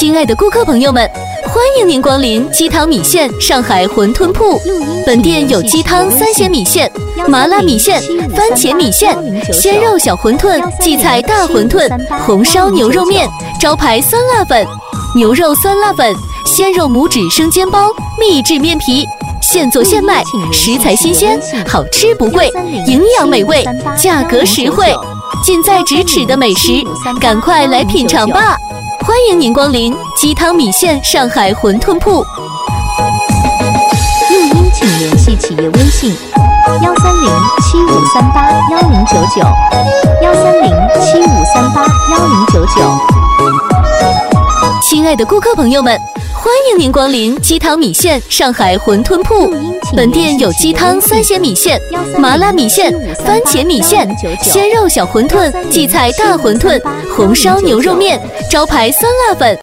亲爱的顾客朋友们，欢迎您光临鸡汤米线上海馄饨铺。本店有鸡汤3鲜米线、麻辣米线、番茄米线、鲜肉小馄饨、荠菜大馄饨、红烧牛肉面、招牌酸辣粉、牛肉酸辣粉、鲜肉拇指生煎包、秘制面皮。现做现卖，食材新鲜，好吃不贵，营养美味，价格实惠，近在咫尺的美食，赶快来品尝吧！欢迎您光临鸡汤米线上海馄饨铺。 录音请联系企业微信13075381099，13075381099。 亲爱的顾客朋友们，欢迎您光临鸡汤米线上海馄饨铺。本店有鸡汤3鲜米线、麻辣米线、番茄米线、鲜肉小馄饨、荠菜大馄饨、红烧牛肉面、招牌酸辣粉。